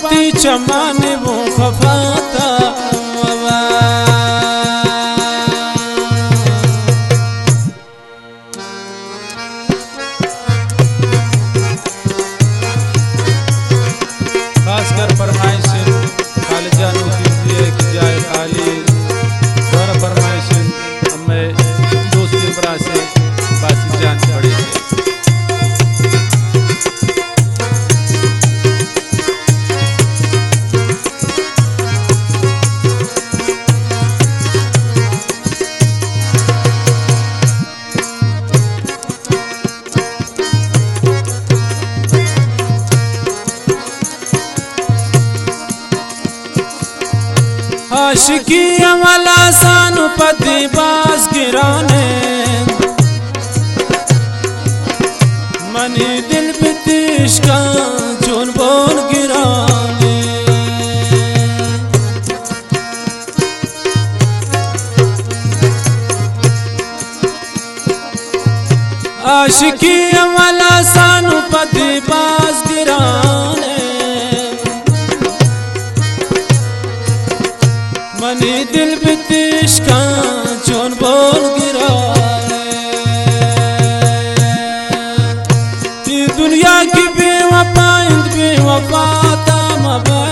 कुर्बाती चमाने वो खफाता खासकर फरमाइश खाली जानू कीजिए कि जाए खाली और फरमाइश हमें दोस्ती बरा से बासी जान पड़ी है। आशिकी वाला सानु पति बास गिराने मनी दिल बितिश का चुन बोल गिराने आशिकी वाला सानु पति बास गिराने मनी दिल बितिश का चुन बोल गिराए ये दुनिया की बेवफा इंद बेवफा ताम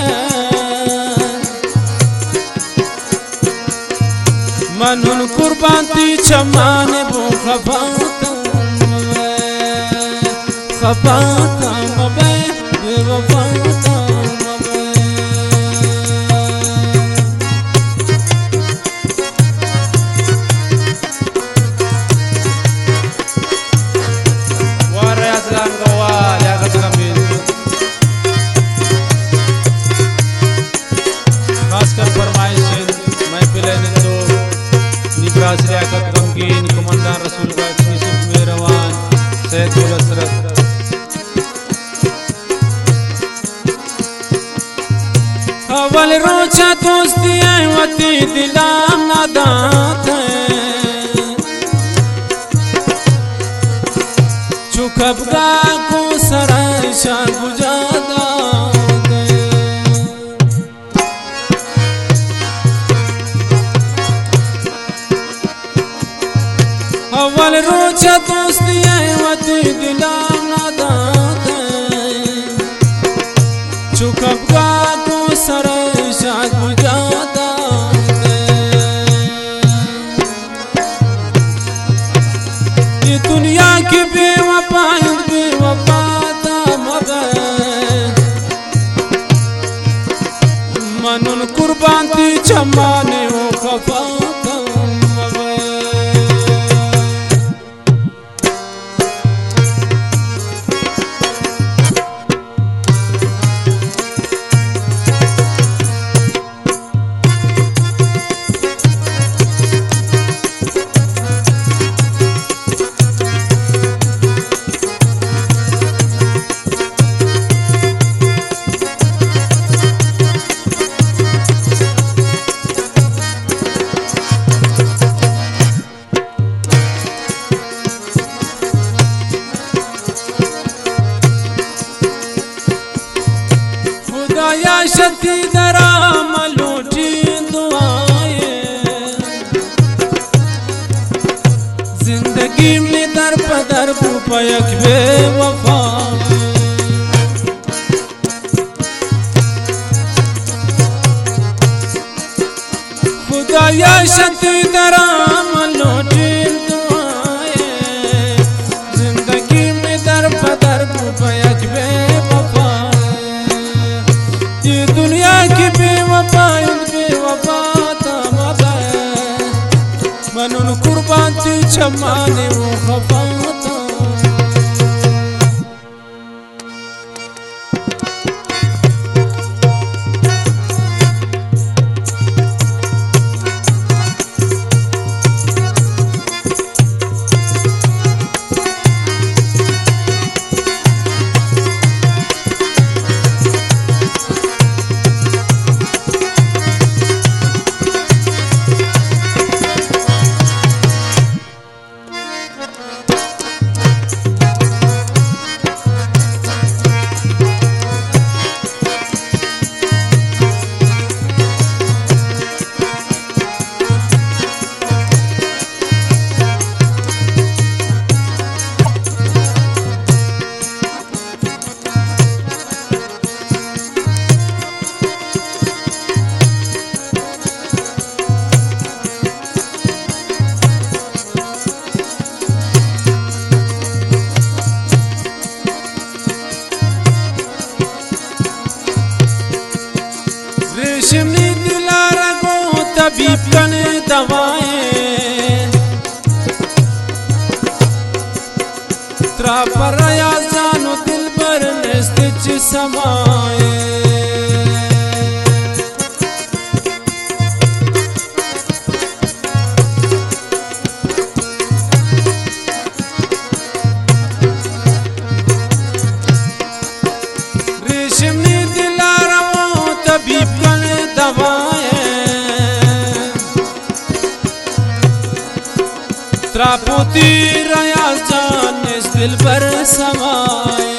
मनुन कुर्बानी चमाने वो खफाता बेवफा खासकर फरमाइश महफिल निंदो निब्रास रियाकत गमगीन कमांडर रसूल का यूसुफ मेहरवान सैयद हसरत अवल रोचा दोस्ती है वती दिलाम नादात है चुकबगा को सराय शान बुझादा अवल रोचा दोस्ती है वती दिलाम नादात चुकबगा को सराय शान बुझादा ये दुनिया की बेवफा बेवफा मनुन कुर्बानी चमाने वो खफाता खुदाया शक्ति दरा मलूटी दुआए जिंदगी में दर पदर पयक बेवफा खुदाया शक्ति दरा मलूटी दुआए जिंदगी में दर पदर पयक बेवफा ये दुनिया की बेवफा मनुन कुर्बानी चमाने वो खफाता तबीब कन दवाएं त्रा पर आया जानो दिल पर नस्तिच समाए तबीब कन दवाएं त्रापोती रया जान इस दिल पर समाए